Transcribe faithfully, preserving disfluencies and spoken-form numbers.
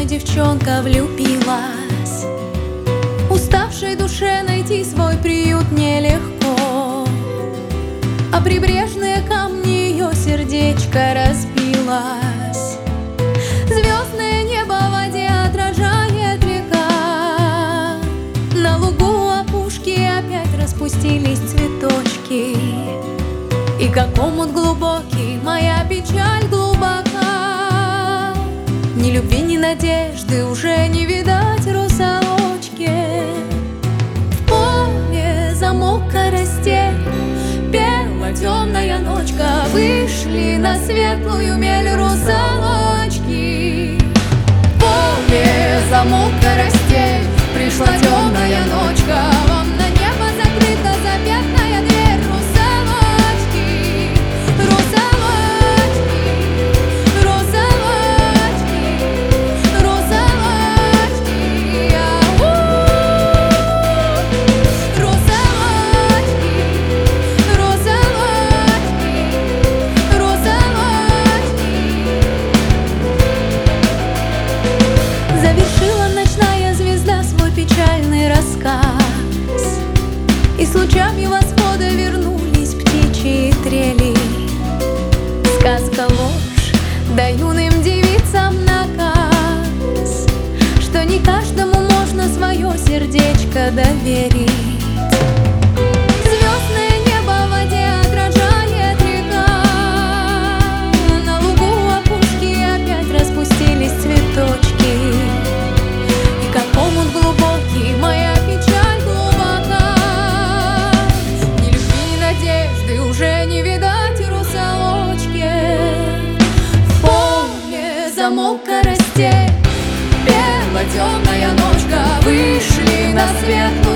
одной девчонка влюбилась. Уставшей душе найти свой приют нелегко, а прибрежные камни ее сердечко разбилось. Звездное небо в воде отражает река, на лугу опушки опять распустились цветочки. И как омут глубокий, моя печаль глубока. Ни любви, ни надежды уже не видать русалочки. В поле замок коростель, пела темная ночка. Вышли на светлую мель русалочки. В поле замок коростель, пришла темная ночка. Вам на небо закрыта заветная дверь русалочки. И с лучами восхода вернулись птичьи трели. Сказка ложь, да юным девицам наказ, что не каждому можно свое сердечко доверить. Звездное небо в воде отражает река, на лугу опушки опять распустились цветочки. И как омут глубокий, моя печаль глубока. Уже не видать русалочки. В поле замок коростель, пела темная ночка. Вышли на светлую